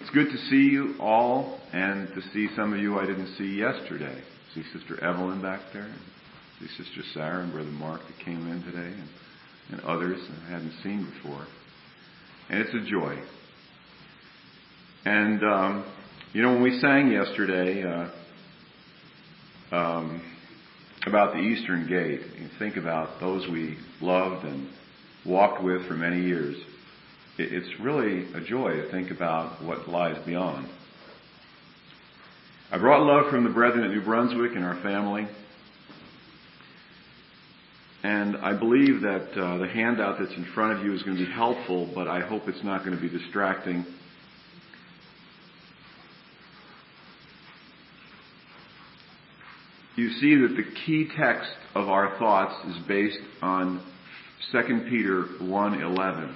It's good to see you all and to see some of you I didn't see yesterday. See Sister Evelyn back there, and see Sister Sarah and Brother Mark that came in today, and others that I hadn't seen before. And it's a joy. And, when we sang yesterday about the Eastern Gate, you think about those we loved and walked with for many years. It's really a joy to think about what lies beyond. I brought love from the brethren at New Brunswick and our family. And I believe that the handout that's in front of you is going to be helpful, but I hope it's not going to be distracting. You see that the key text of our thoughts is based on 2 Peter 1:11.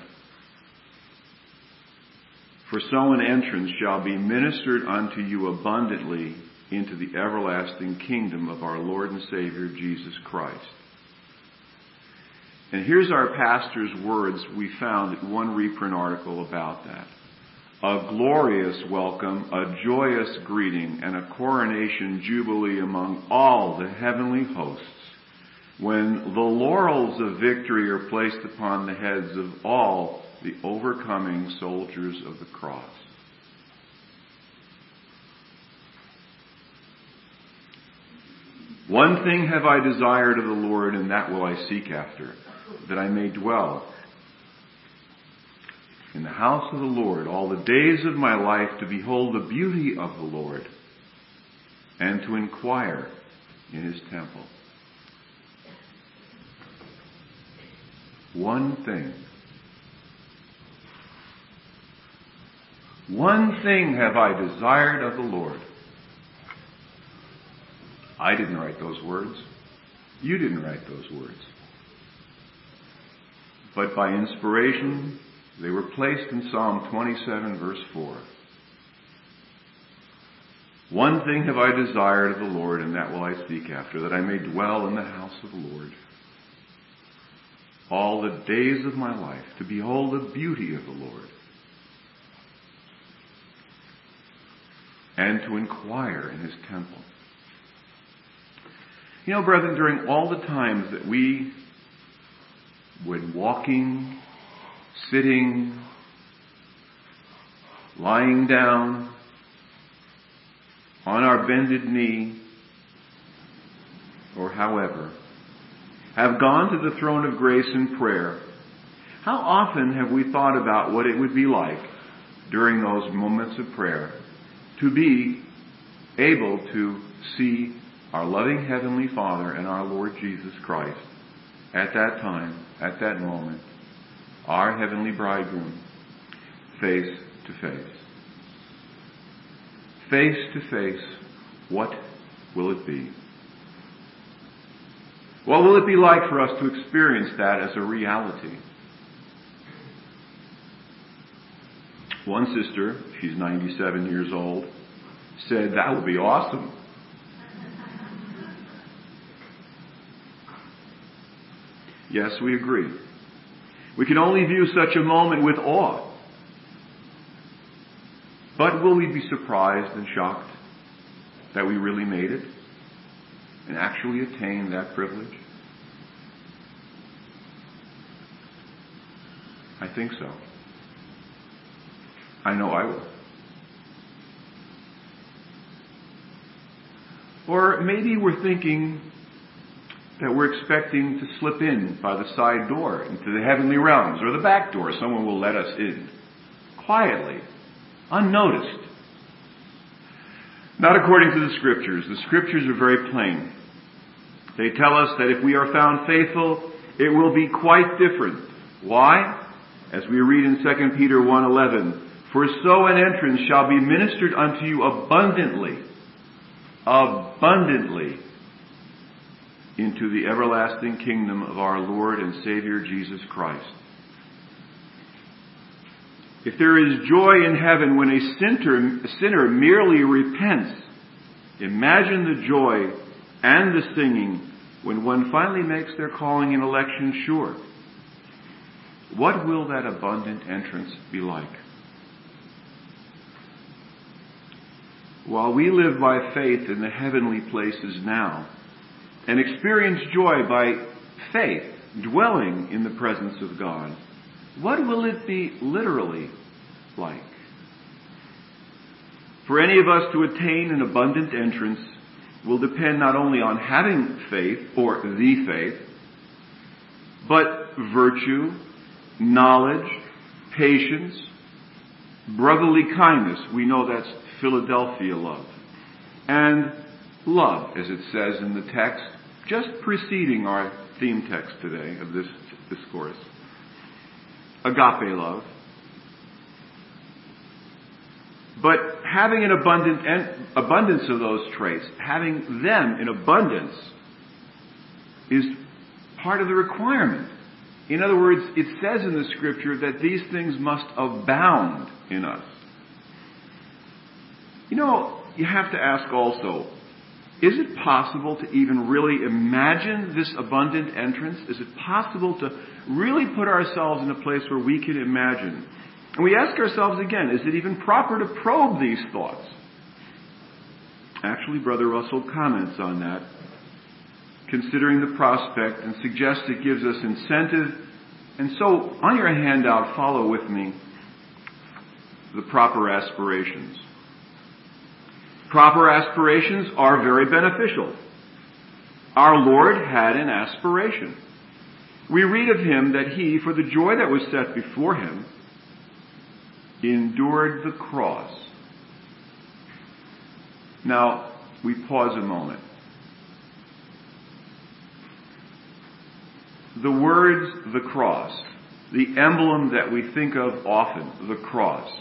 For so an entrance shall be ministered unto you abundantly into the everlasting kingdom of our Lord and Savior Jesus Christ. And here's our pastor's words we found in one reprint article about that. A glorious welcome, a joyous greeting, and a coronation jubilee among all the heavenly hosts, when the laurels of victory are placed upon the heads of all the overcoming soldiers of the cross. One thing have I desired of the Lord, and that will I seek after, that I may dwell in the house of the Lord all the days of my life, to behold the beauty of the Lord, and to inquire in His temple. One thing have I desired of the Lord. I didn't write those words. You didn't write those words. But by inspiration, they were placed in Psalm 27, verse 4. One thing have I desired of the Lord, and that will I seek after, that I may dwell in the house of the Lord all the days of my life, to behold the beauty of the Lord, and to inquire in His temple. Brethren, during all the times that we, when walking, sitting, lying down, on our bended knee, or however, have gone to the throne of grace in prayer, how often have we thought about what it would be like during those moments of prayer to be able to see our loving Heavenly Father and our Lord Jesus Christ at that time, at that moment, our Heavenly Bridegroom, face to face. Face to face, what will it be? What will it be like for us to experience that as a reality? One sister, she's 97 years old, said, that would be awesome. Yes, we agree. We can only view such a moment with awe. But will we be surprised and shocked that we really made it and actually attained that privilege? I think so. I know I will. Or maybe we're thinking that we're expecting to slip in by the side door into the heavenly realms, or the back door. Someone will let us in quietly, unnoticed. Not according to the Scriptures. The Scriptures are very plain. They tell us that if we are found faithful, it will be quite different. Why? As we read in 2 Peter 1:11, for so an entrance shall be ministered unto you abundantly into the everlasting kingdom of our Lord and Savior Jesus Christ. If there is joy in heaven when a sinner merely repents, imagine the joy and the singing when one finally makes their calling and election sure. What will that abundant entrance be like? while we live by faith in the heavenly places now and experience joy by faith dwelling in the presence of God, what will it be literally like? For any of us to attain an abundant entrance will depend not only on having faith, or the faith, but virtue, knowledge, patience, brotherly kindness. We know that's Philadelphia love. And love, as it says in the text, just preceding our theme text today of this discourse. Agape love. But having an abundance of those traits, having them in abundance, is part of the requirement. In other words, it says in the Scripture that these things must abound in us. You know, you have to ask also, is it possible to even really imagine this abundant entrance? Is it possible to really put ourselves in a place where we can imagine? And we ask ourselves again, is it even proper to probe these thoughts? Actually, Brother Russell comments on that, considering the prospect, and suggests it gives us incentive. And so, on your handout, follow with me the proper aspirations. Proper aspirations are very beneficial. Our Lord had an aspiration. We read of him that he, for the joy that was set before him, endured the cross. Now, we pause a moment. The words, the cross, the emblem that we think of often, the cross.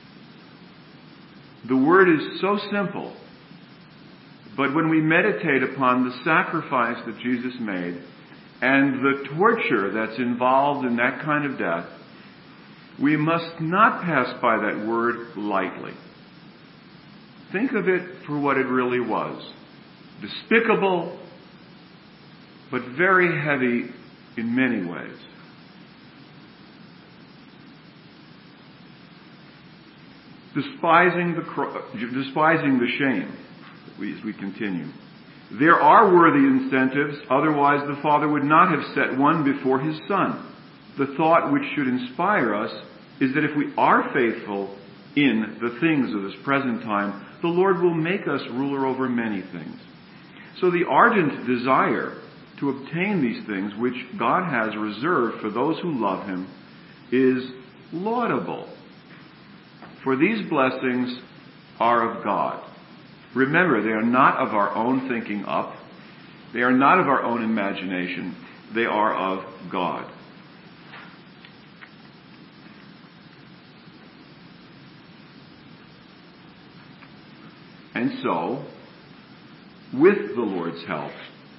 The word is so simple, but when we meditate upon the sacrifice that Jesus made and the torture that's involved in that kind of death, we must not pass by that word lightly. Think of it for what it really was. Despicable, but very heavy in many ways. Despising the shame, as we continue. There are worthy incentives, otherwise the Father would not have set one before his Son. The thought which should inspire us is that if we are faithful in the things of this present time, the Lord will make us ruler over many things. So the ardent desire to obtain these things which God has reserved for those who love him is laudable. For these blessings are of God. Remember, they are not of our own thinking up. They are not of our own imagination. They are of God. And so, with the Lord's help,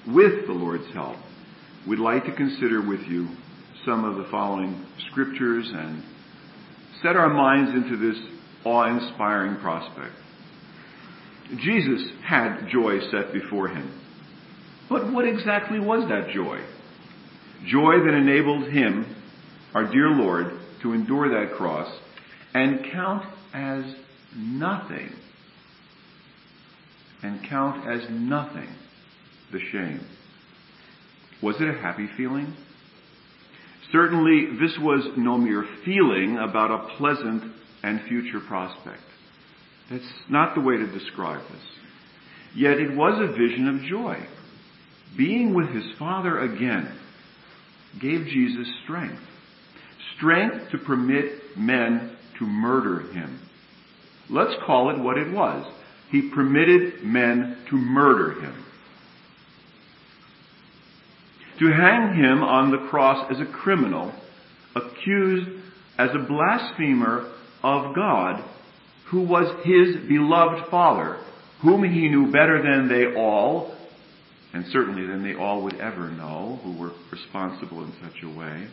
we'd like to consider with you some of the following scriptures and set our minds into this awe-inspiring prospect. Jesus had joy set before him. But what exactly was that joy? Joy that enabled him, our dear Lord, to endure that cross and count as nothing the shame. Was it a happy feeling? Certainly, this was no mere feeling about a pleasant and future prospect. That's not the way to describe this. Yet it was a vision of joy. Being with his Father again gave Jesus strength. Strength to permit men to murder him. Let's call it what it was. He permitted men to murder him. To hang him on the cross as a criminal, accused as a blasphemer of God, who was his beloved Father, whom he knew better than they all, and certainly than they all would ever know, who were responsible in such a way.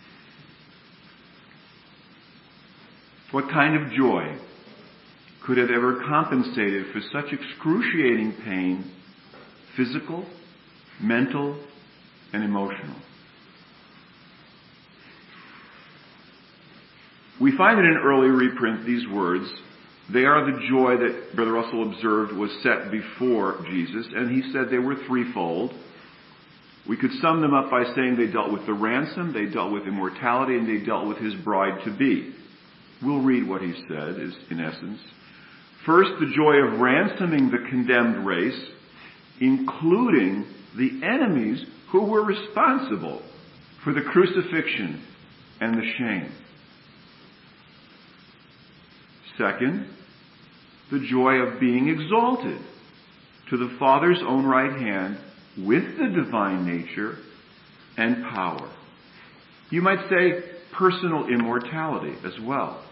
What kind of joy could have ever compensated for such excruciating pain, physical, mental, and emotional? We find in an early reprint these words, They are the joy that Brother Russell observed was set before Jesus, and he said they were threefold. We could sum them up by saying they dealt with the ransom, they dealt with immortality, and they dealt with his bride-to-be. We'll read what he said, is in essence. First, the joy of ransoming the condemned race, including the enemies who were responsible for the crucifixion and the shame. Second, the joy of being exalted to the Father's own right hand with the divine nature and power. You might say personal immortality as well.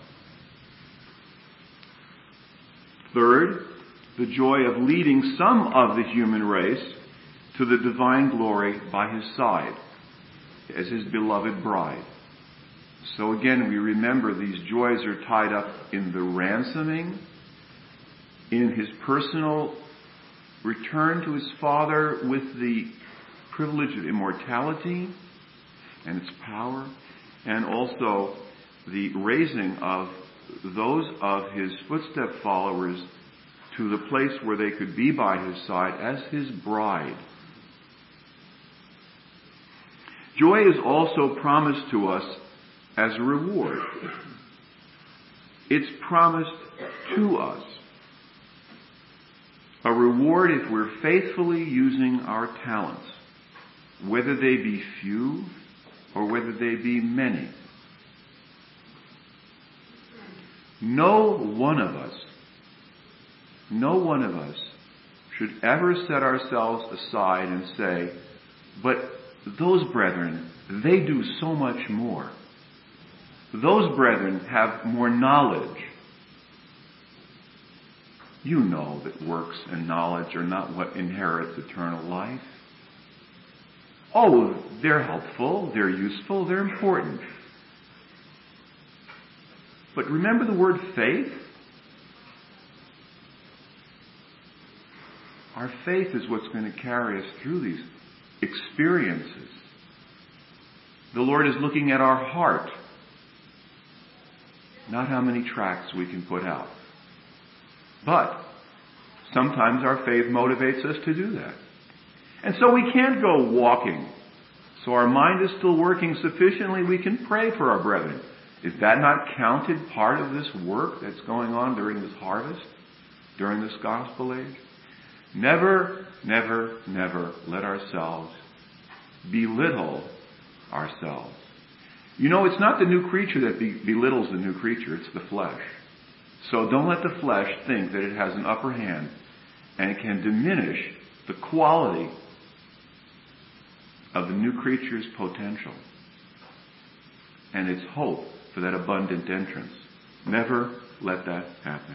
Third, the joy of leading some of the human race to the divine glory by his side as his beloved bride. So again, we remember these joys are tied up in the ransoming, in his personal return to his Father with the privilege of immortality and its power, and also the raising of those of his footstep followers to the place where they could be by his side as his bride. Joy is also promised to us as a reward. It's promised to us. A reward if we're faithfully using our talents, whether they be few or whether they be many. No one of us should ever set ourselves aside and say, but those brethren, they do so much more. Those brethren have more knowledge. You know that works and knowledge are not what inherits eternal life. Oh, they're helpful, they're useful, they're important. But remember the word faith? Our faith is what's going to carry us through these experiences. The Lord is looking at our heart, not how many tracts we can put out. But sometimes our faith motivates us to do that. And so we can't go walking. So our mind is still working sufficiently, we can pray for our brethren. Is that not counted part of this work that's going on during this harvest, during this gospel age? Never, never, never let ourselves belittle ourselves. You know, it's not the new creature that belittles the new creature, it's the flesh. So don't let the flesh think that it has an upper hand and it can diminish the quality of the new creature's potential and its hope for that abundant entrance. Never let that happen.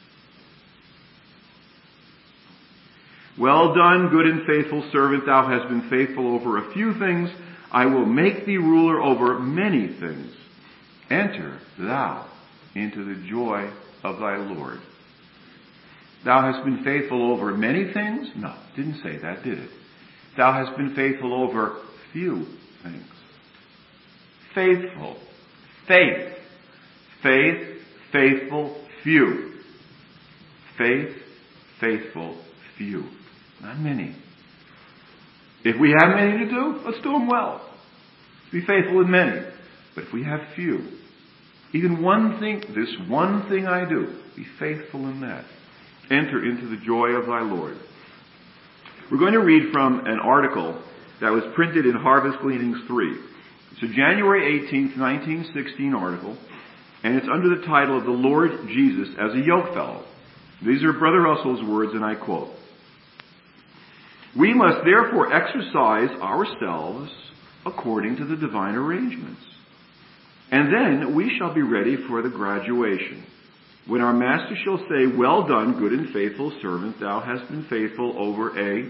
Well done, good and faithful servant. Thou hast been faithful over a few things. I will make thee ruler over many things. Enter thou into the joy of thy Lord. Thou hast been faithful over many things? No, didn't say that, did it? Thou hast been faithful over few things. Faithful. Faith. Faith, faithful, few. Faith, faithful, few. Not many. If we have many to do, let's do them well. Be faithful in many. But if we have few, even one thing, this one thing I do, be faithful in that. Enter into the joy of thy Lord. We're going to read from an article that was printed in Harvest Gleanings 3. It's a January 18th, 1916 article, and it's under the title of The Lord Jesus as a Yokefellow. These are Brother Russell's words, and I quote, "We must therefore exercise ourselves according to the divine arrangements. And then we shall be ready for the graduation, when our Master shall say, Well done, good and faithful servant, thou hast been faithful over a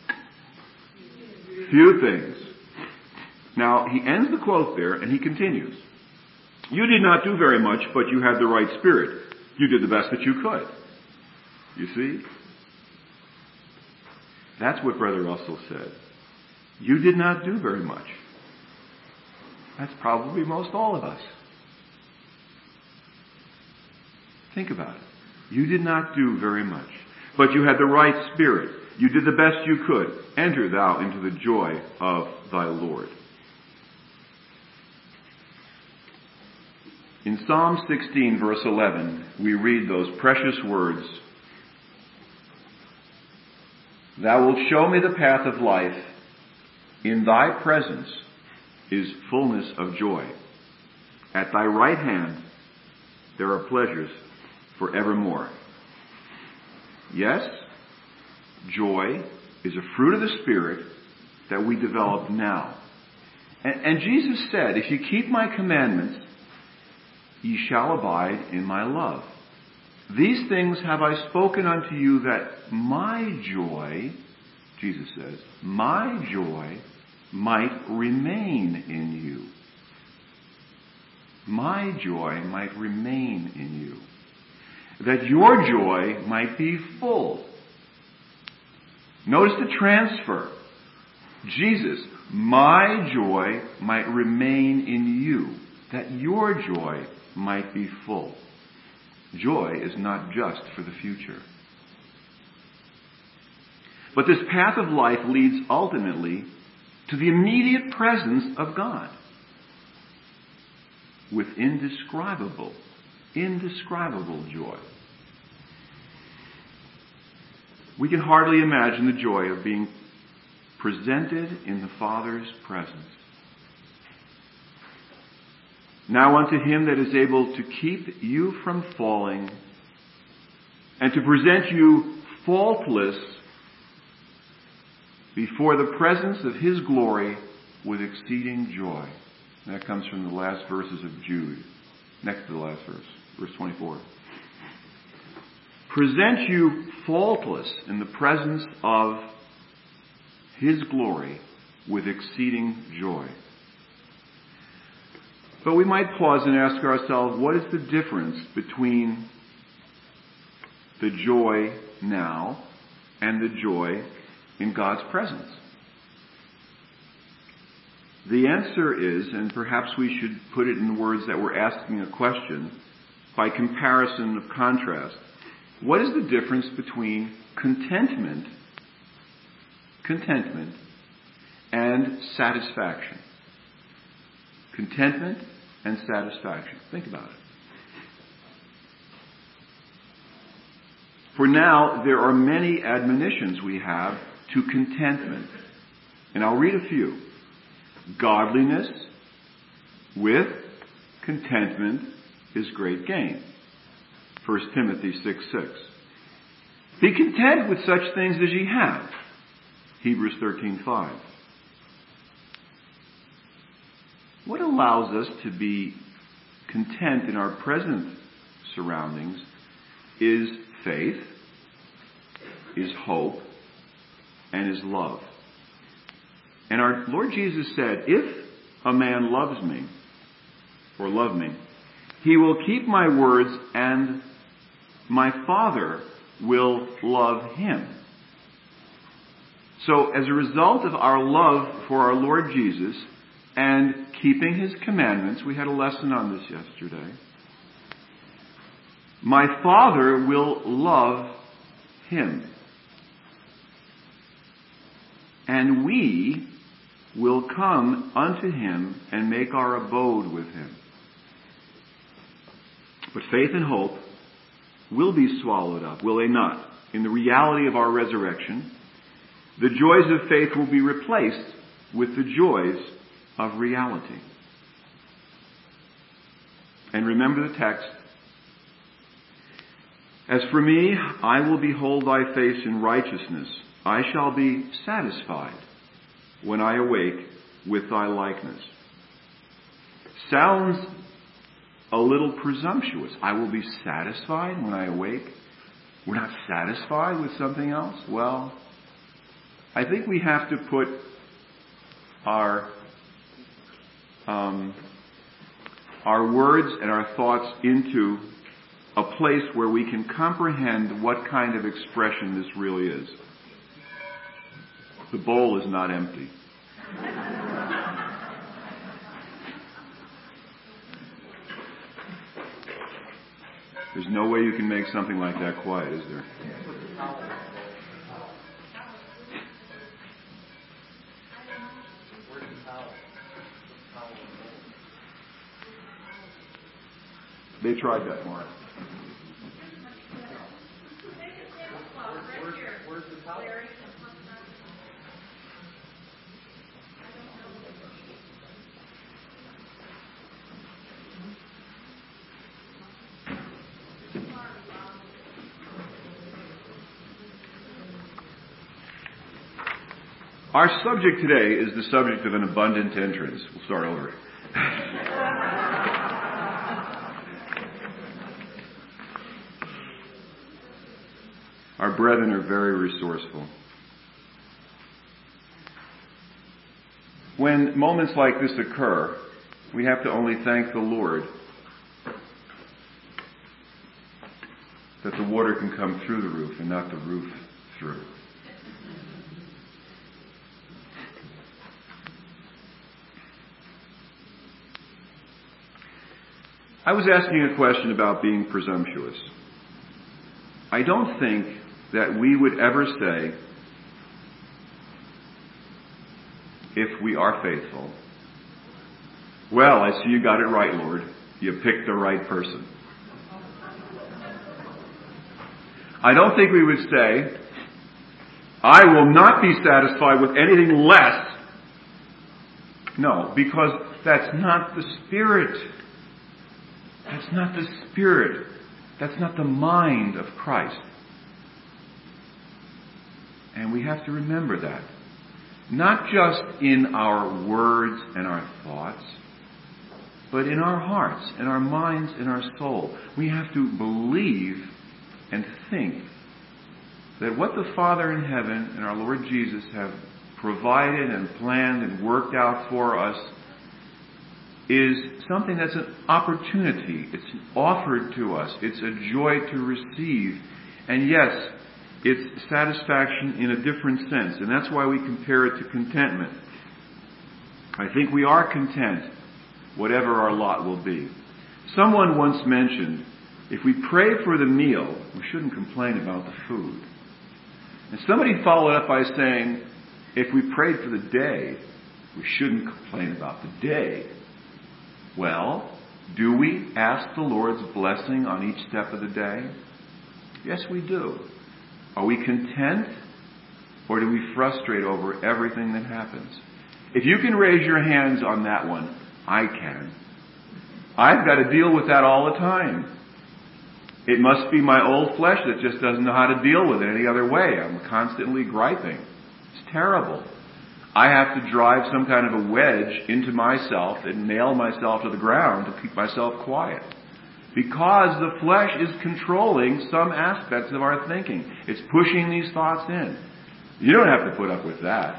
few things." Now, he ends the quote there, and he continues. "You did not do very much, but you had the right spirit. You did the best that you could." You see? That's what Brother Russell said. You did not do very much. That's probably most all of us. Think about it. You did not do very much, but you had the right spirit. You did the best you could. Enter thou into the joy of thy Lord. In Psalm 16, verse 11, we read those precious words, Thou wilt show me the path of life. In thy presence is fullness of joy. At thy right hand there are pleasures forevermore. Yes, joy is a fruit of the Spirit that we develop now. And Jesus said, if you keep my commandments, ye shall abide in my love. These things have I spoken unto you that my joy, Jesus says, my joy might remain in you. My joy might remain in you. That your joy might be full. Notice the transfer. Jesus, my joy might remain in you. That your joy might be full. Joy is not just for the future. But this path of life leads ultimately to the immediate presence of God. With indescribable joy. We can hardly imagine the joy of being presented in the Father's presence. Now unto him that is able to keep you from falling and to present you faultless before the presence of his glory with exceeding joy. And that comes from the last verses of Jude. Next to the last verse, verse 24. Present you faultless in the presence of his glory with exceeding joy. But we might pause and ask ourselves, what is the difference between the joy now and the joy in God's presence? The answer is, and perhaps we should put it in words that we're asking a question, by comparison of contrast, what is the difference between contentment and satisfaction? Contentment and satisfaction. Think about it. For now, there are many admonitions we have to contentment. And I'll read a few. Godliness with contentment is great gain. 1 Timothy 6:6. Be content with such things as ye have. Hebrews 13:5. What allows us to be content in our present surroundings is faith, is hope, and is love. And our Lord Jesus said, if a man loves me, or love me, he will keep my words, and my Father will love him. So as a result of our love for our Lord Jesus and keeping his commandments, we had a lesson on this yesterday, my Father will love him. And we will come unto him and make our abode with him. But faith and hope will be swallowed up, will they not? In the reality of our resurrection, the joys of faith will be replaced with the joys of reality. And remember the text. As for me, I will behold thy face in righteousness. I shall be satisfied when I awake with thy likeness. Sounds a little presumptuous. I will be satisfied when I awake. We're not satisfied with something else? Well, I think we have to put our words and our thoughts into a place where we can comprehend what kind of expression this really is. The bowl is not empty. There's no way you can make something like that quiet, is there? They tried that, Mark. Where's the towel? Our subject today is the subject of an abundant entrance. We'll start over. Our brethren are very resourceful. When moments like this occur, we have to only thank the Lord that the water can come through the roof and not the roof through. I was asking a question about being presumptuous. I don't think that we would ever say, if we are faithful, well, I see you got it right, Lord. You picked the right person. I don't think we would say, I will not be satisfied with anything less. No, because that's not the Spirit. That's not the Spirit. That's not the mind of Christ. And we have to remember that. Not just in our words and our thoughts, but in our hearts, in our minds, in our soul. We have to believe and think that what the Father in heaven and our Lord Jesus have provided and planned and worked out for us is something that's an opportunity. It's offered to us. It's a joy to receive. And yes, it's satisfaction in a different sense. And that's why we compare it to contentment. I think we are content, whatever our lot will be. Someone once mentioned, if we pray for the meal, we shouldn't complain about the food. And somebody followed up by saying, if we prayed for the day, we shouldn't complain about the day. Well, do we ask the Lord's blessing on each step of the day? Yes, we do. Are we content, or do we frustrate over everything that happens? If you can raise your hands on that one, I can. I've got to deal with that all the time. It must be my old flesh that just doesn't know how to deal with it any other way. I'm constantly griping. It's terrible. I have to drive some kind of a wedge into myself and nail myself to the ground to keep myself quiet. Because the flesh is controlling some aspects of our thinking. It's pushing these thoughts in. You don't have to put up with that.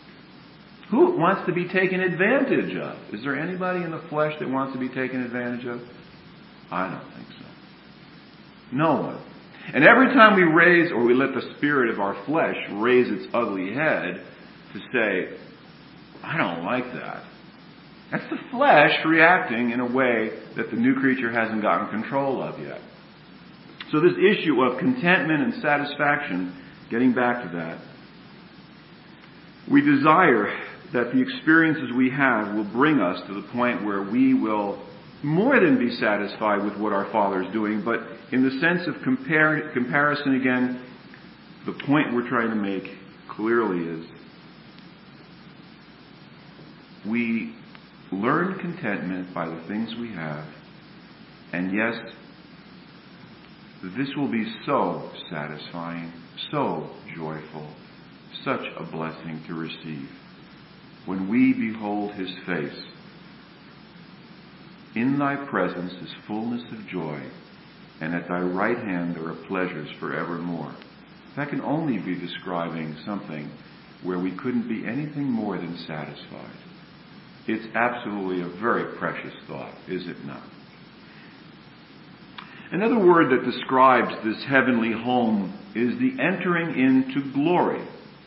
Who wants to be taken advantage of? Is there anybody in the flesh that wants to be taken advantage of? I don't think so. No one. And every time we raise, or we let the spirit of our flesh raise its ugly head to say, I don't like that. That's the flesh reacting in a way that the new creature hasn't gotten control of yet. So this issue of contentment and satisfaction, getting back to that, we desire that the experiences we have will bring us to the point where we will more than be satisfied with what our Father is doing, but in the sense of comparison again, the point we're trying to make clearly is we learn contentment by the things we have, and yes, this will be so satisfying, so joyful, such a blessing to receive when we behold His face. In thy presence is fullness of joy, and at thy right hand there are pleasures forevermore. That can only be describing something where we couldn't be anything more than satisfied. It's absolutely a very precious thought, is it not? Another word that describes this heavenly home is the entering into glory.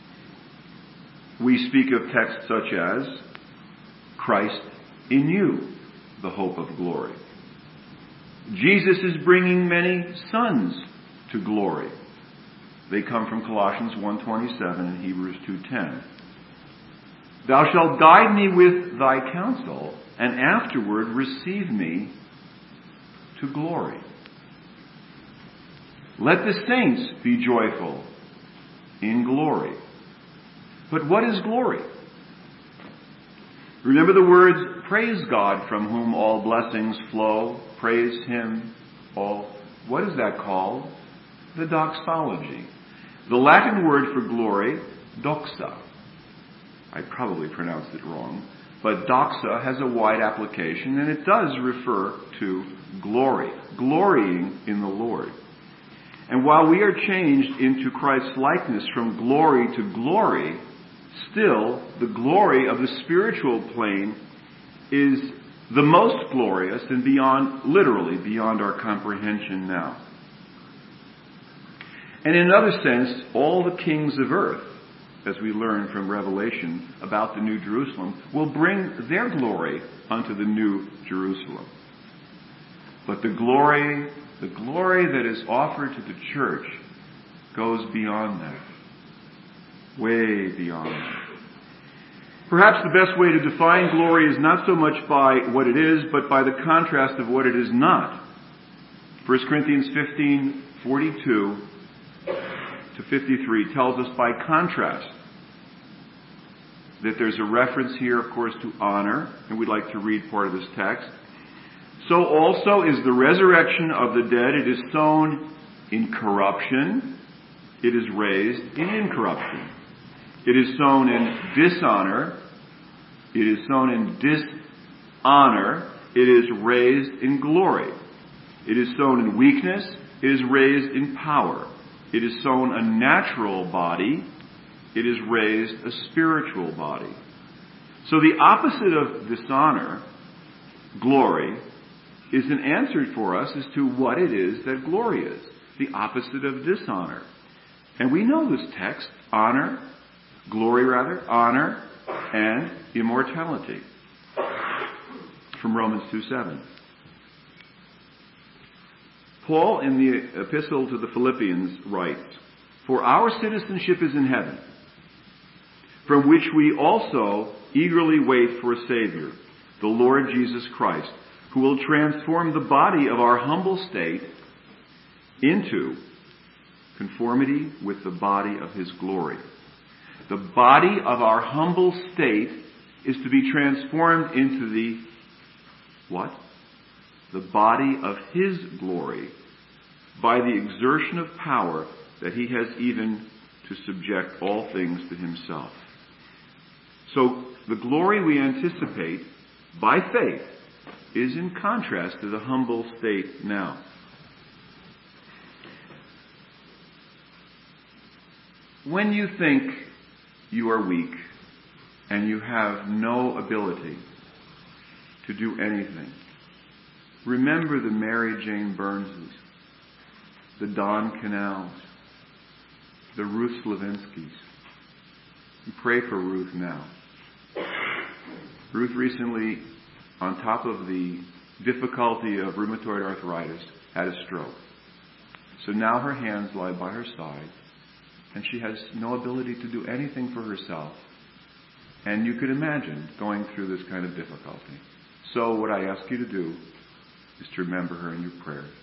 We speak of texts such as Christ in you, the hope of glory. Jesus is bringing many sons to glory. They come from Colossians 1:27 and Hebrews 2:10. Thou shalt guide me with thy counsel, and afterward receive me to glory. Let the saints be joyful in glory. But what is glory? Remember the words, praise God from whom all blessings flow. Praise Him all. What is that called? The doxology. The Latin word for glory, doxa. I probably pronounced it wrong, but doxa has a wide application, and it does refer to glory, glorying in the Lord. And while we are changed into Christ's likeness from glory to glory, still the glory of the spiritual plane is the most glorious and literally beyond our comprehension now. And in another sense, all the kings of earth, as we learn from Revelation about the New Jerusalem, will bring their glory unto the New Jerusalem. But the glory that is offered to the church goes beyond that. Way beyond that. Perhaps the best way to define glory is not so much by what it is, but by the contrast of what it is not. 1 Corinthians 15:42 to 53 tells us by contrast that there's a reference here, of course, to honor, and we'd like to read part of this text. So also is the resurrection of the dead. It is sown in corruption. It is raised in incorruption. It is sown in dishonor. It is sown in dishonor. It is raised in glory. It is sown in weakness. It is raised in power. It is sown a natural body. It is raised a spiritual body. So the opposite of dishonor, glory, is an answer for us as to what it is that glory is. The opposite of dishonor. And we know this text, honor, and immortality. From Romans 2:7. Paul, in the epistle to the Philippians, writes, For our citizenship is in heaven, from which we also eagerly wait for a Savior, the Lord Jesus Christ, who will transform the body of our humble state into conformity with the body of His glory. The body of our humble state is to be transformed into the what? The body of His glory by the exertion of power that He has even to subject all things to Himself. So the glory we anticipate by faith is in contrast to the humble state now. When you think you are weak and you have no ability to do anything, remember the Mary Jane Burnses, the Don Canals, the Ruth Slavinskys. You pray for Ruth now. Ruth recently, on top of the difficulty of rheumatoid arthritis, had a stroke. So now her hands lie by her side, and she has no ability to do anything for herself. And you could imagine going through this kind of difficulty. So what I ask you to do is to remember her in your prayers.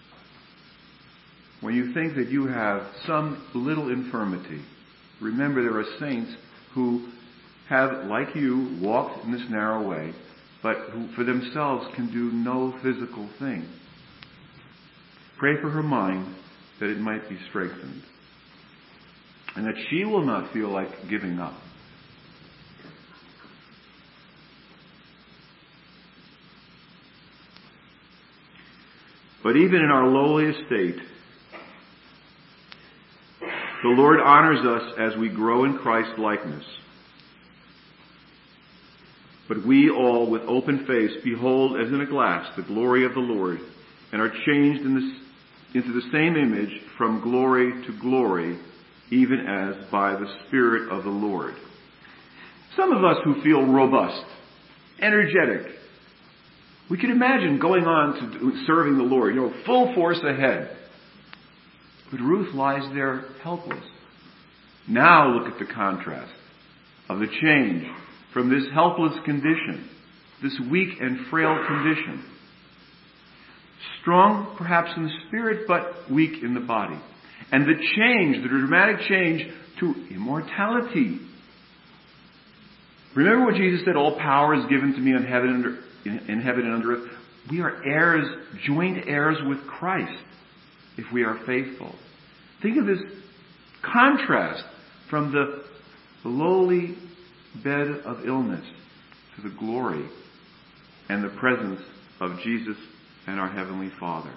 When you think that you have some little infirmity, remember there are saints who have, like you, walked in this narrow way, but who for themselves can do no physical thing. Pray for her mind that it might be strengthened, and that she will not feel like giving up. But even in our lowly estate, the Lord honors us as we grow in Christ's likeness. But we all, with open face, behold as in a glass the glory of the Lord, and are changed into the same image from glory to glory, even as by the Spirit of the Lord. Some of us who feel robust, energetic, We could imagine going on to serving the Lord, full force ahead. But Ruth lies there helpless. Now look at the contrast of the change from this helpless condition, this weak and frail condition. Strong perhaps in the spirit, but weak in the body. And the change, the dramatic change to immortality. Remember what Jesus said, all power is given to me in heaven and under earth. We are heirs, joint heirs with Christ, if we are faithful. Think of this contrast from the lowly bed of illness to the glory and the presence of Jesus and our Heavenly Father.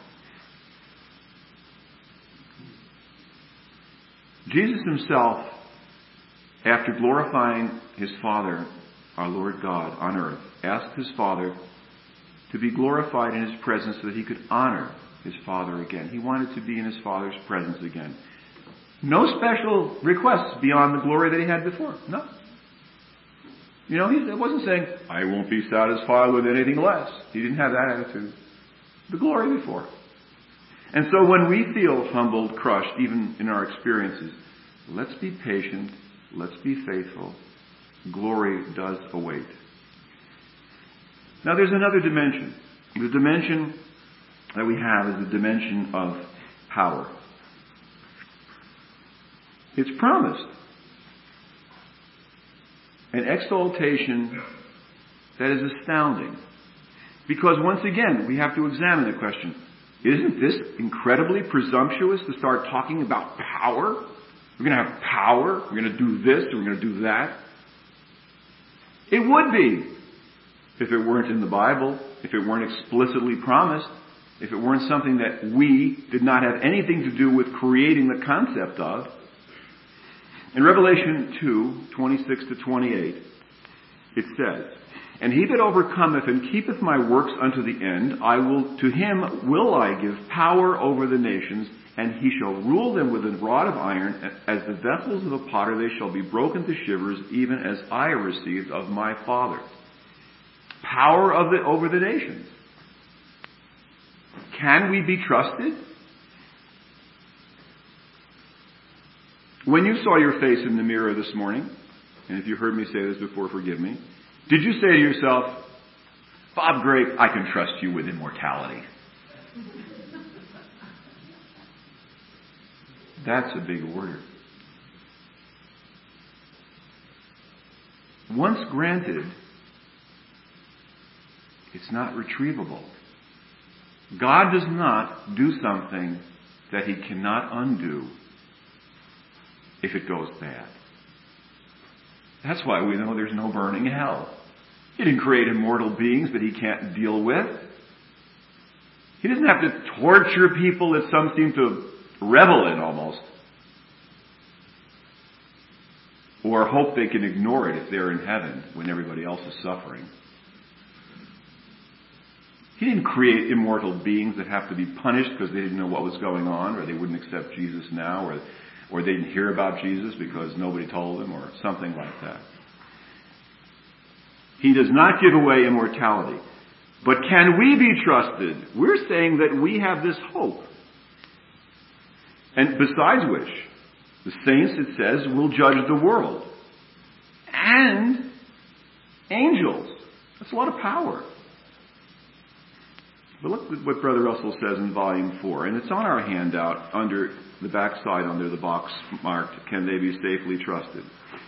Jesus himself, after glorifying his Father, our Lord God, on earth, asked his Father to be glorified in his presence so that he could honor his Father again. He wanted to be in his Father's presence again. No special requests beyond the glory that he had before. No. He wasn't saying, I won't be satisfied with anything less. He didn't have that attitude. The glory before. And so when we feel humbled, crushed, even in our experiences, let's be patient, let's be faithful. Glory does await. Now there's another dimension. The dimension that we have is the dimension of power. It's promised. An exaltation that is astounding. Because once again, we have to examine the question, isn't this incredibly presumptuous to start talking about power? We're going to have power, we're going to do this, we're going to do that. It would be, if it weren't in the Bible, if it weren't explicitly promised, if it weren't something that we did not have anything to do with creating the concept of. In Revelation 2:26-28, it says, And he that overcometh and keepeth my works unto the end, to him will I give power over the nations, and he shall rule them with a rod of iron, as the vessels of a potter they shall be broken to shivers, even as I received of my Father. Power over the nations. Can we be trusted? When you saw your face in the mirror this morning, and if you heard me say this before, forgive me, did you say to yourself, Bob Grape, I can trust you with immortality? That's a big order. Once granted, it's not retrievable. God does not do something that he cannot undo if it goes bad. That's why we know there's no burning hell. He didn't create immortal beings that he can't deal with. He doesn't have to torture people that some seem to revel in almost. Or hope they can ignore it if they're in heaven when everybody else is suffering. He didn't create immortal beings that have to be punished because they didn't know what was going on, or they wouldn't accept Jesus now, or they didn't hear about Jesus because nobody told them, or something like that. He does not give away immortality. But can we be trusted? We're saying that we have this hope. And besides which, the saints, it says, will judge the world. And angels. That's a lot of power. But look at what Brother Russell says in Volume 4. And it's on our handout under the backside, under the box marked, Can They Be Safely Trusted?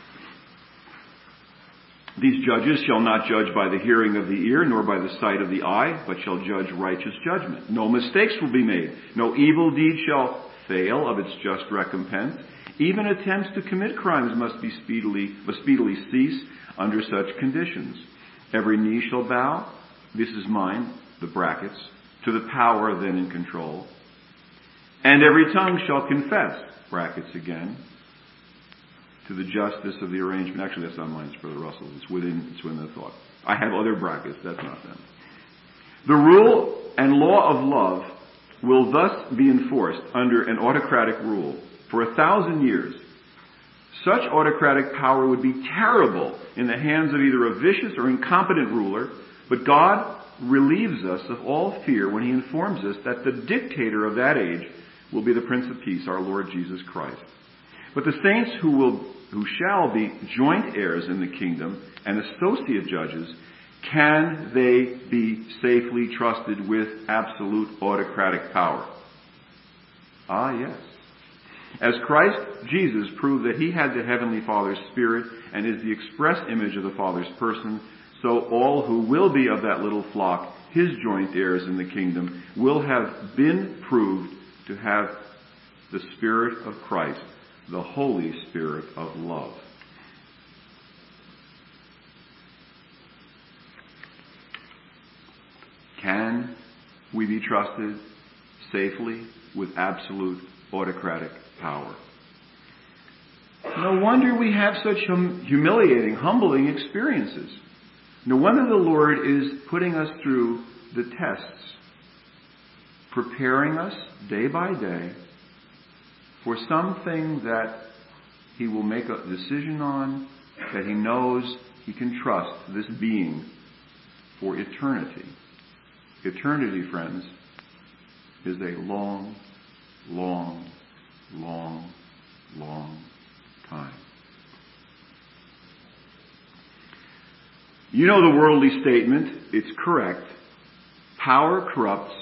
These judges shall not judge by the hearing of the ear, nor by the sight of the eye, but shall judge righteous judgment. No mistakes will be made. No evil deed shall fail of its just recompense. Even attempts to commit crimes must speedily cease under such conditions. Every knee shall bow, this is mine, the brackets, to the power then in control. And every tongue shall confess, brackets again, to the justice of the arrangement. Actually, that's not mine, it's Brother Russell. It's within the thought. I have other brackets, that's not them. The rule and law of love will thus be enforced under an autocratic rule for 1,000 years. Such autocratic power would be terrible in the hands of either a vicious or incompetent ruler, but God relieves us of all fear when he informs us that the dictator of that age will be the Prince of Peace, our Lord Jesus Christ. But the saints who shall be joint heirs in the kingdom and associate judges, can they be safely trusted with absolute autocratic power? Ah, yes. As Christ Jesus proved that he had the Heavenly Father's Spirit and is the express image of the Father's person, so all who will be of that little flock, his joint heirs in the kingdom, will have been proved to have the Spirit of Christ, the Holy Spirit of love. Can we be trusted safely with absolute autocratic power? No wonder we have such humiliating, humbling experiences. No wonder the Lord is putting us through the tests, preparing us day by day for something that he will make a decision on, that he knows he can trust this being for eternity. Eternity, friends, is a long, long, long, long time. You know the worldly statement. It's correct. Power corrupts.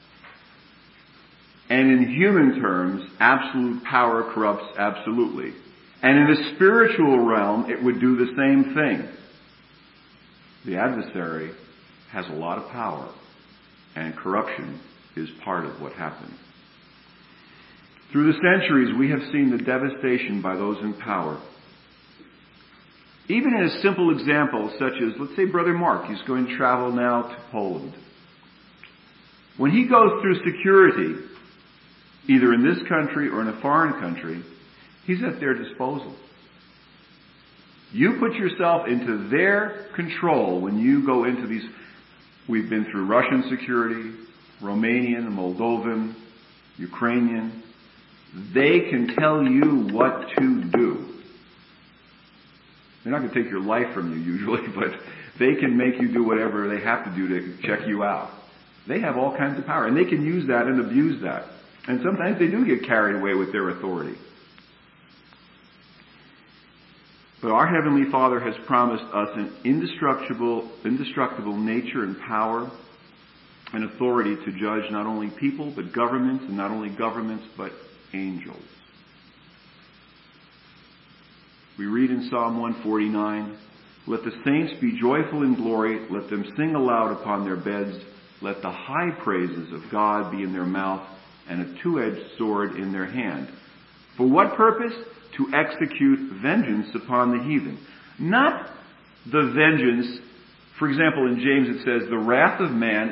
And in human terms, absolute power corrupts absolutely. And in the spiritual realm, it would do the same thing. The adversary has a lot of power, and corruption is part of what happened. Through the centuries, we have seen the devastation by those in power. Even in a simple example such as, let's say Brother Mark, he's going to travel now to Poland. When he goes through security, either in this country or in a foreign country, he's at their disposal. You put yourself into their control when you go into these. We've been through Russian security, Romanian, Moldovan, Ukrainian. They can tell you what to do. They're not going to take your life from you usually, but they can make you do whatever they have to do to check you out. They have all kinds of power, and they can use that and abuse that. And sometimes they do get carried away with their authority. But our Heavenly Father has promised us an indestructible nature and power and authority to judge not only people, but governments, and not only governments, but angels. We read in Psalm 149, "Let the saints be joyful in glory, let them sing aloud upon their beds, let the high praises of God be in their mouth, and a two-edged sword in their hand." For what purpose? To execute vengeance upon the heathen. Not the vengeance, for example, in James it says, the wrath of man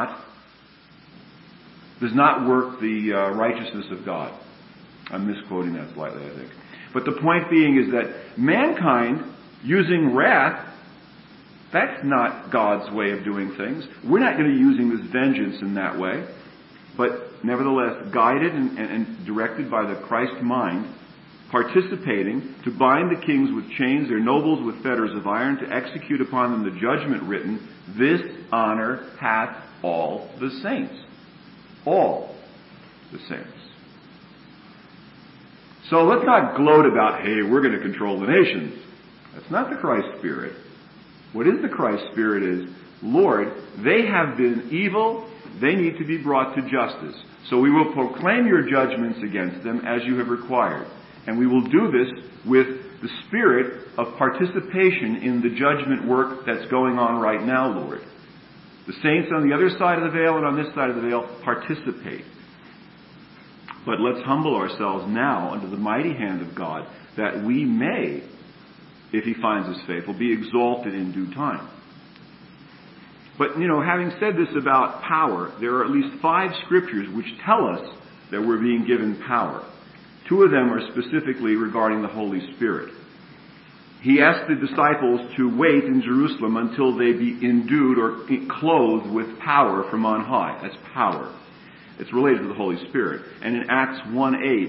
does not work the righteousness of God. I'm misquoting that slightly, I think. But the point being is that mankind, using wrath, that's not God's way of doing things. We're not going to be using this vengeance in that way. But nevertheless, guided and directed by the Christ mind, participating to bind the kings with chains, their nobles with fetters of iron, to execute upon them the judgment written, "This honor hath all the saints." All the saints. So let's not gloat about, hey, we're going to control the nations. That's not the Christ Spirit. What is the Christ Spirit is, Lord, they have been evil, they need to be brought to justice. So we will proclaim your judgments against them as you have required. And we will do this with the spirit of participation in the judgment work that's going on right now, Lord. The saints on the other side of the veil and on this side of the veil participate. But let's humble ourselves now under the mighty hand of God, that we may, if he finds us faithful, be exalted in due time. But, having said this about power, there are at least 5 scriptures which tell us that we're being given power. 2 of them are specifically regarding the Holy Spirit. He asked the disciples to wait in Jerusalem until they be endued or clothed with power from on high. That's power. It's related to the Holy Spirit. And in Acts 1:8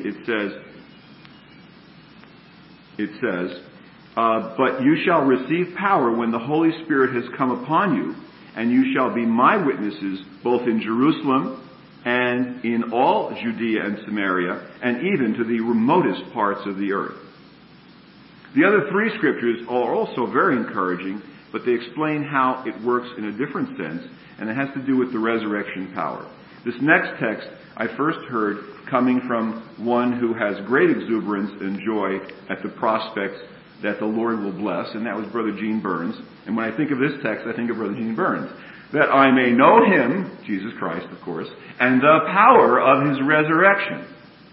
it says, "But you shall receive power when the Holy Spirit has come upon you, and you shall be my witnesses both in Jerusalem and in all Judea and Samaria, and even to the remotest parts of the earth. The other three scriptures are also very encouraging, but they explain how it works in a different sense, and it has to do with the resurrection power. This next text I first heard coming from one who has great exuberance and joy at the prospects that the Lord will bless, and that was Brother Gene Burns. And when I think of this text, I think of Brother Gene Burns. That I may know him, Jesus Christ, of course, and the power of his resurrection.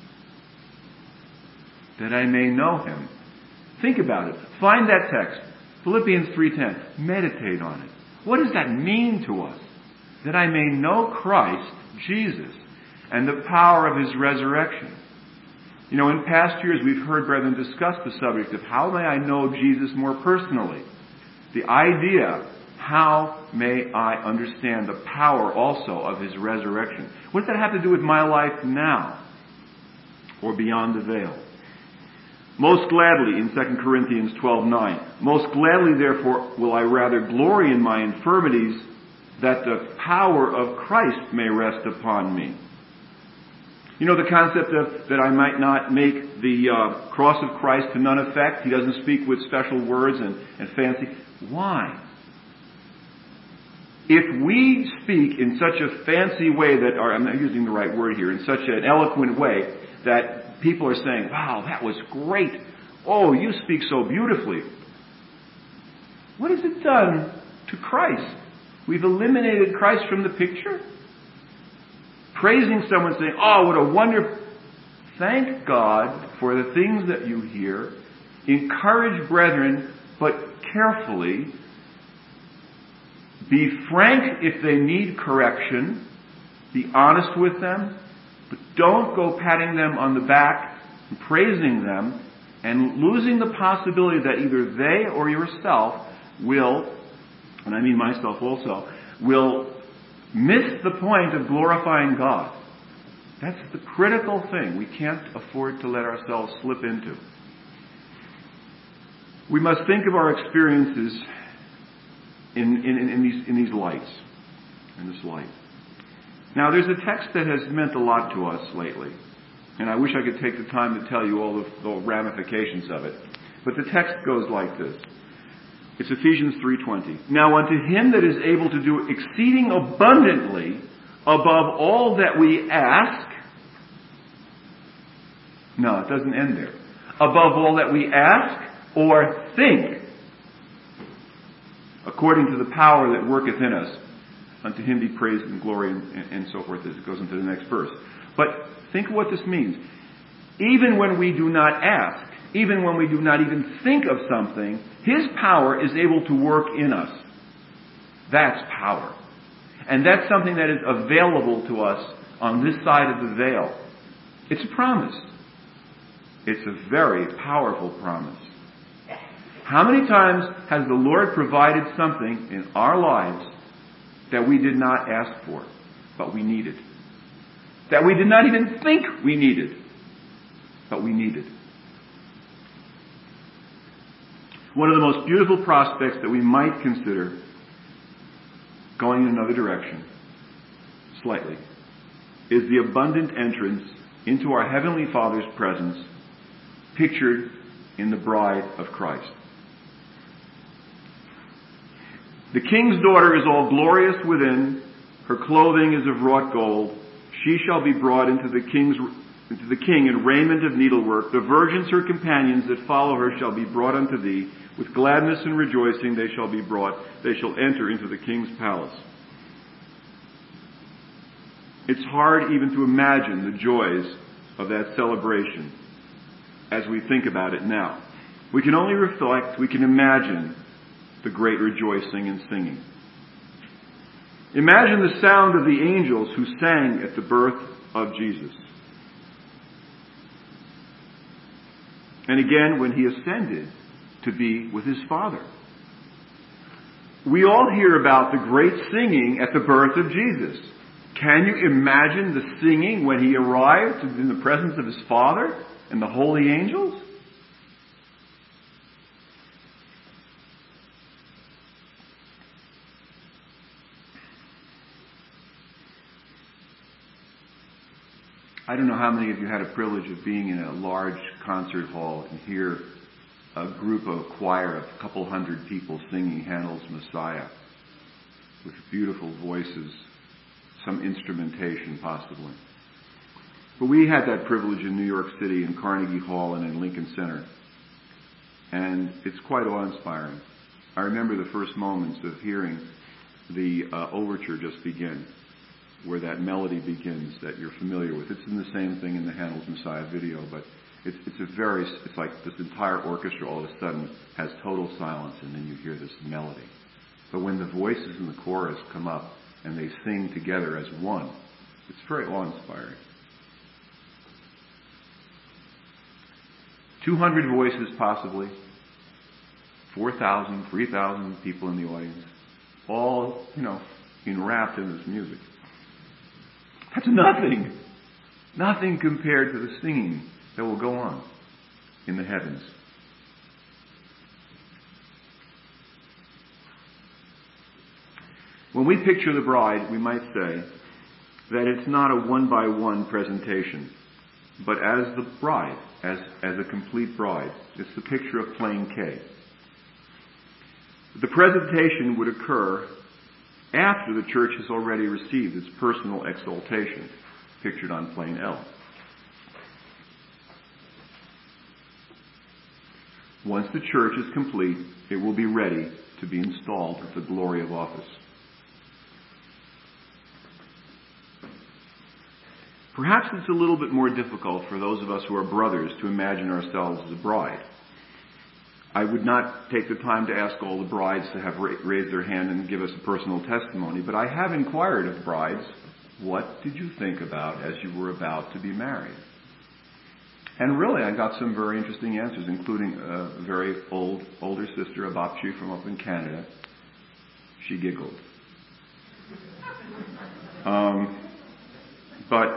That I may know him. Think about it. Find that text. Philippians 3:10. Meditate on it. What does that mean to us? That I may know Christ, Jesus, and the power of his resurrection. You know, in past years we've heard brethren discuss the subject of how may I know Jesus more personally. The idea, how may I understand the power also of his resurrection? What does that have to do with my life now or beyond the veil? Most gladly, in 2 Corinthians 12:9, most gladly therefore will I rather glory in my infirmities, that the power of Christ may rest upon me. You know the concept of that I might not make the cross of Christ to none effect? He doesn't speak with special words and fancy. Why? If we speak in such a fancy way that, or I'm not using the right word here, in such an eloquent way that people are saying, wow, that was great. Oh, you speak so beautifully. What has it done to Christ? We've eliminated Christ from the picture? Praising someone saying, oh, what a wonderful... Thank God for the things that you hear. Encourage brethren, but carefully. Be frank if they need correction. Be honest with them. But don't go patting them on the back and praising them and losing the possibility that either they or yourself will, and I mean myself also, will miss the point of glorifying God. That's the critical thing we can't afford to let ourselves slip into. We must think of our experiences in these lights, in this light. Now, there's a text that has meant a lot to us lately, and I wish I could take the time to tell you all the ramifications of it. But the text goes like this. It's Ephesians 3:20. Now unto him that is able to do exceeding abundantly above all that we ask. No, it doesn't end there. Above all that we ask or think, according to the power that worketh in us. Unto him be praise and glory and so forth as it goes into the next verse. But think of what this means. Even when we do not ask, even when we do not even think of something, his power is able to work in us. That's power. And that's something that is available to us on this side of the veil. It's a promise. It's a very powerful promise. How many times has the Lord provided something in our lives that we did not ask for, but we needed? That we did not even think we needed, but we needed. One of the most beautiful prospects that we might consider, going in another direction, slightly, is the abundant entrance into our Heavenly Father's presence, pictured in the bride of Christ. The king's daughter is all glorious within. Her clothing is of wrought gold. She shall be brought into the king in raiment of needlework. The virgins, her companions that follow her, shall be brought unto thee. With gladness and rejoicing they shall be brought. They shall enter into the king's palace. It's hard even to imagine the joys of that celebration as we think about it now. We can only reflect, we can imagine the great rejoicing and singing. Imagine the sound of the angels who sang at the birth of Jesus. And again, when he ascended to be with his Father. We all hear about the great singing at the birth of Jesus. Can you imagine the singing when he arrived in the presence of his Father and the holy angels? I don't know how many of you had a privilege of being in a large concert hall and hear a group of a choir of a couple hundred people singing Handel's Messiah with beautiful voices, some instrumentation possibly. But we had that privilege in New York City, in Carnegie Hall and in Lincoln Center. And it's quite awe-inspiring. I remember the first moments of hearing the overture just begin, where that melody begins that you're familiar with. It's in the same thing in the Handel's Messiah video, but it's like this entire orchestra all of a sudden has total silence, and then you hear this melody. But when the voices in the chorus come up and they sing together as one, it's very awe-inspiring. 200 voices possibly, 4,000, 3,000 people in the audience, all, enwrapped in this music. That's nothing. Nothing compared to the singing that will go on in the heavens. When we picture the bride, we might say that it's not a one-by-one presentation, but as the bride, as a complete bride. It's the picture of plane K. The presentation would occur after the church has already received its personal exaltation, pictured on plane L. Once the church is complete, it will be ready to be installed at the glory of office. Perhaps it's a little bit more difficult for those of us who are brothers to imagine ourselves as a bride. I would not take the time to ask all the brides to have raised their hand and give us a personal testimony, but I have inquired of brides, what did you think about as you were about to be married? And really, I got some very interesting answers, including a very older sister, a Bapchi from up in Canada. She giggled. But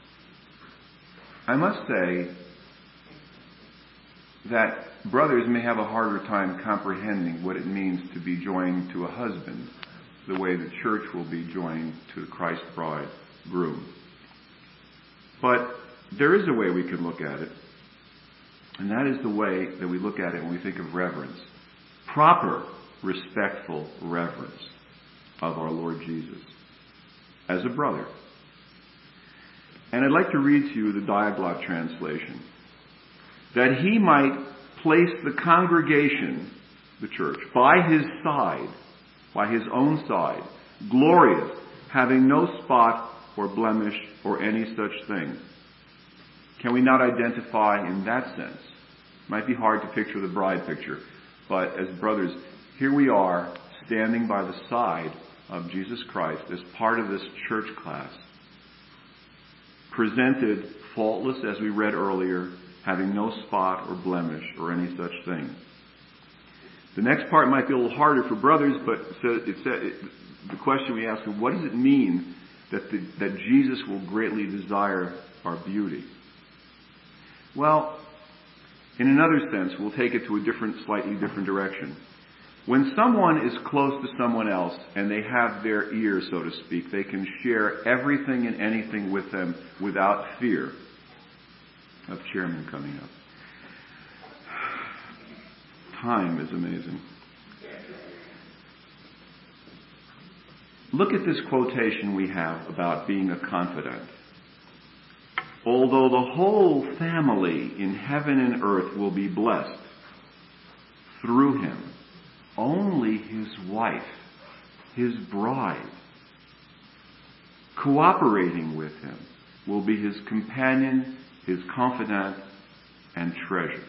I must say that brothers may have a harder time comprehending what it means to be joined to a husband, the way the church will be joined to the Christ bride groom. But there is a way we can look at it, and that is the way that we look at it when we think of reverence. Proper, respectful reverence of our Lord Jesus as a brother. And I'd like to read to you the Diaglott translation. That he might place the congregation, the church, by his side, by his own side, glorious, having no spot or blemish or any such thing. Can we not identify in that sense? It might be hard to picture the bride picture, but as brothers, here we are standing by the side of Jesus Christ as part of this church class, presented faultless, as we read earlier, having no spot or blemish or any such thing. The next part might be a little harder for brothers, but the question we ask is, what does it mean that Jesus will greatly desire our beauty? Well, in another sense, we'll take it to a slightly different direction. When someone is close to someone else and they have their ear, so to speak, they can share everything and anything with them without fear of chairman coming up. Time is amazing. Look at this quotation we have about being a confidant. Although the whole family in heaven and earth will be blessed through him, only his wife, his bride, cooperating with him, will be his companion, his confidant, and treasure.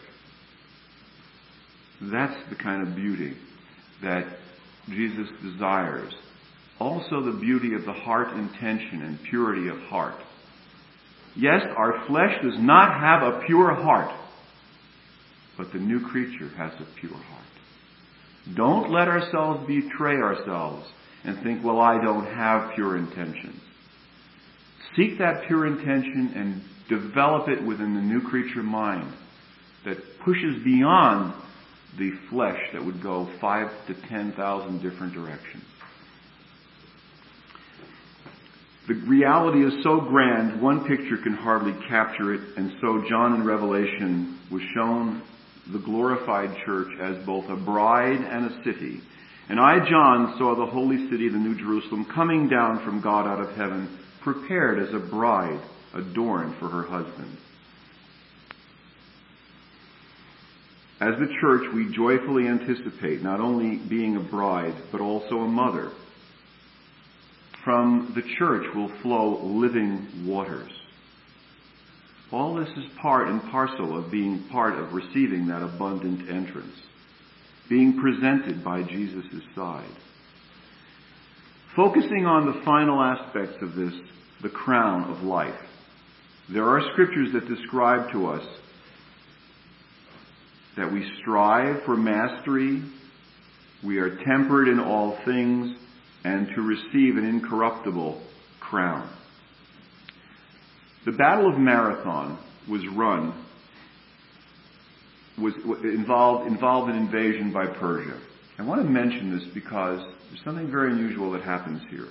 That's the kind of beauty that Jesus desires. Also the beauty of the heart intention and purity of heart. Yes, our flesh does not have a pure heart, but the new creature has a pure heart. Don't let ourselves betray ourselves and think, well, I don't have pure intentions. Seek that pure intention and develop it within the new creature mind that pushes beyond the flesh that would go 5,000 to 10,000 different directions. The reality is so grand, one picture can hardly capture it, and so John in Revelation was shown the glorified church as both a bride and a city. And I, John, saw the holy city, the New Jerusalem, coming down from God out of heaven, prepared as a bride adorned for her husband. As the church, we joyfully anticipate not only being a bride, but also a mother. From the church will flow living waters. All this is part and parcel of being part of receiving that abundant entrance, being presented by Jesus' side. Focusing on the final aspects of this, the crown of life, there are scriptures that describe to us that we strive for mastery, we are tempered in all things, and to receive an incorruptible crown. The Battle of Marathon involved an invasion by Persia. I want to mention this because there's something very unusual that happens here.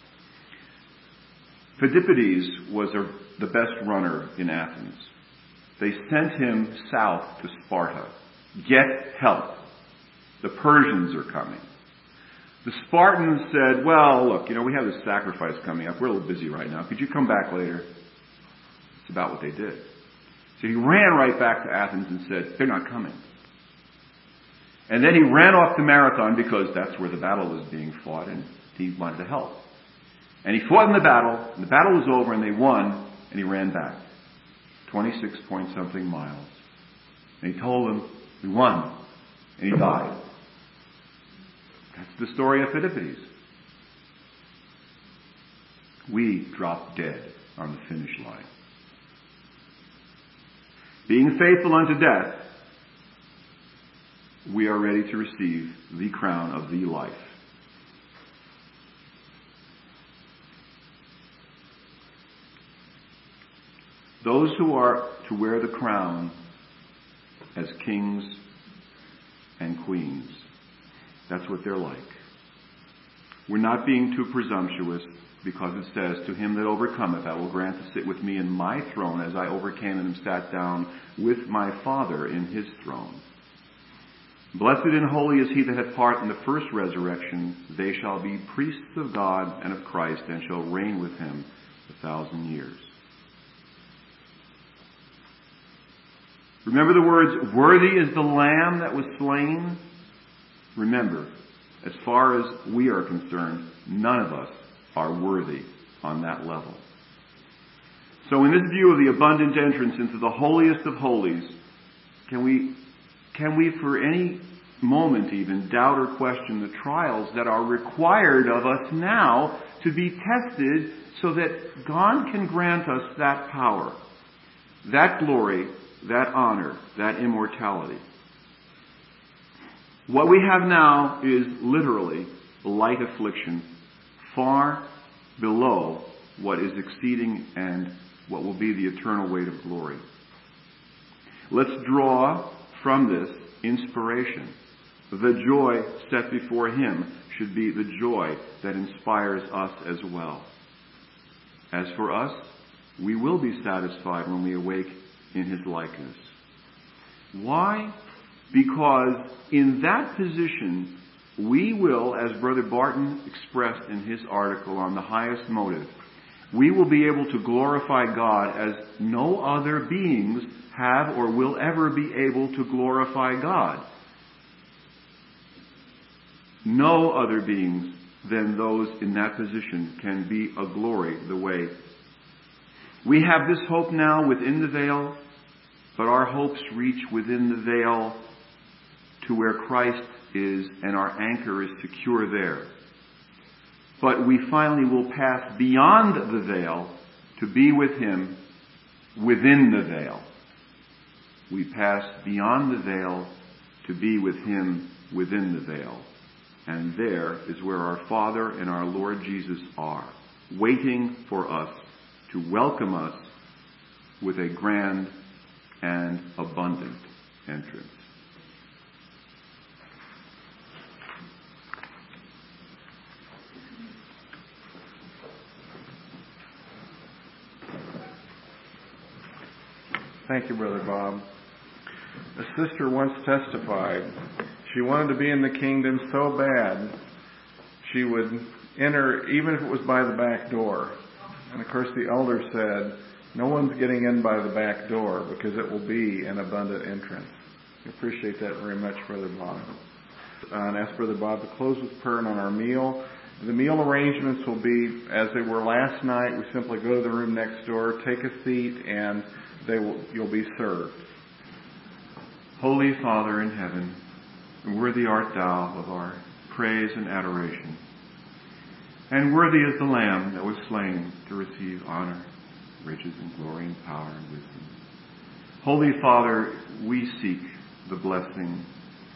Phidippides was the best runner in Athens. They sent him south to Sparta. Get help. The Persians are coming. The Spartans said, well, look, we have this sacrifice coming up. We're a little busy right now. Could you come back later? It's about what they did. So he ran right back to Athens and said, they're not coming. And then he ran off to Marathon because that's where the battle was being fought and he wanted to help. And he fought in the battle, and the battle was over and they won, and he ran back. 26 point something miles. And he told them, we won. And he died. That's the story of Phidippides. We dropped dead on the finish line. Being faithful unto death, we are ready to receive the crown of the life. Those who are to wear the crown as kings and queens, that's what they're like. We're not being too presumptuous because it says, to him that overcometh, I will grant to sit with me in my throne as I overcame and sat down with my Father in his throne. Blessed and holy is he that hath part in the first resurrection. They shall be priests of God and of Christ, and shall reign with him 1,000 years. Remember the words, worthy is the Lamb that was slain? Remember, as far as we are concerned, none of us are worthy on that level. So in this view of the abundant entrance into the holiest of holies, can we for any moment even doubt or question the trials that are required of us now to be tested so that God can grant us that power, that glory, that honor, that immortality? What we have now is literally light affliction, far below what is exceeding and what will be the eternal weight of glory. Let's draw from this inspiration. The joy set before him should be the joy that inspires us as well. As for us, we will be satisfied when we awake in his likeness. Why? Because in that position, we will, as Brother Barton expressed in his article on the highest motive, we will be able to glorify God as no other beings have or will ever be able to glorify God. No other beings than those in that position can be a glory the way. We have this hope now within the veil, but our hopes reach within the veil to where Christ is, and our anchor is secure there. But we finally will pass beyond the veil to be with him within the veil. We pass beyond the veil to be with him within the veil. And there is where our Father and our Lord Jesus are, waiting for us to welcome us with a grand and abundant entrance. Thank you, Brother Bob. A sister once testified she wanted to be in the kingdom so bad she would enter even if it was by the back door. And of course the elder said, no one's getting in by the back door because it will be an abundant entrance. I appreciate that very much, Brother Bob. And ask Brother Bob to close with prayer on our meal. The meal arrangements will be as they were last night. We simply go to the room next door, take a seat, and you'll be served. Holy Father in heaven, worthy art thou of our praise and adoration. And worthy is the Lamb that was slain to receive honor, riches and glory and power and wisdom. Holy Father, we seek the blessing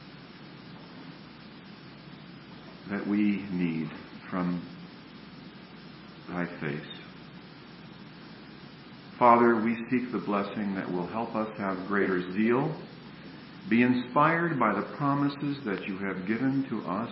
that we need from thy face. Father, we seek the blessing that will help us have greater zeal, be inspired by the promises that you have given to us,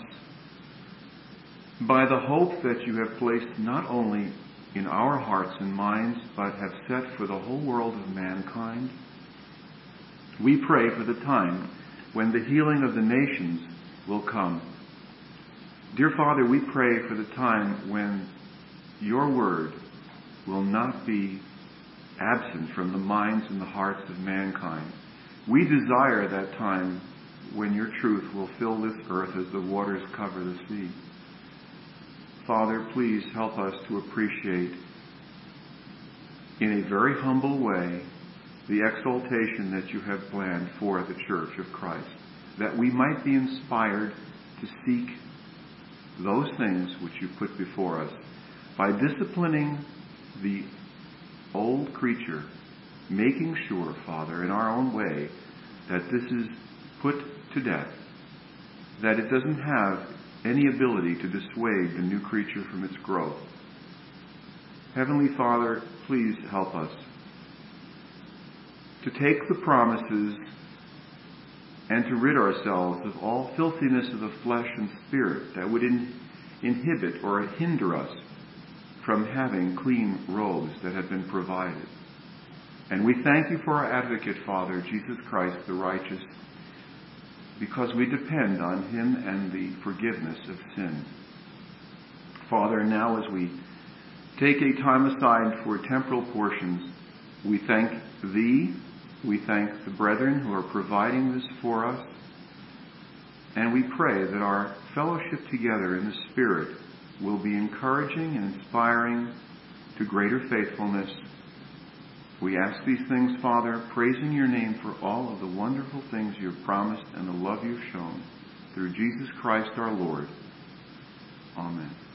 by the hope that you have placed not only in our hearts and minds, but have set for the whole world of mankind. We pray for the time when the healing of the nations will come. Dear Father, we pray for the time when your word will not be absent from the minds and the hearts of mankind. We desire that time when your truth will fill this earth as the waters cover the sea. Father, please help us to appreciate in a very humble way the exaltation that you have planned for the Church of Christ, that we might be inspired to seek those things which you put before us by disciplining the old creature, making sure, Father, in our own way, that this is put to death, that it doesn't have any ability to dissuade the new creature from its growth. Heavenly Father, please help us to take the promises and to rid ourselves of all filthiness of the flesh and spirit that would inhibit or hinder us from having clean robes that have been provided. And we thank you for our advocate, Father, Jesus Christ the righteous, because we depend on him and the forgiveness of sin. Father, now as we take a time aside for temporal portions, we thank thee, we thank the brethren who are providing this for us, and we pray that our fellowship together in the Spirit will be encouraging and inspiring to greater faithfulness. We ask these things, Father, praising your name for all of the wonderful things you have promised and the love you've shown. Through Jesus Christ our Lord. Amen.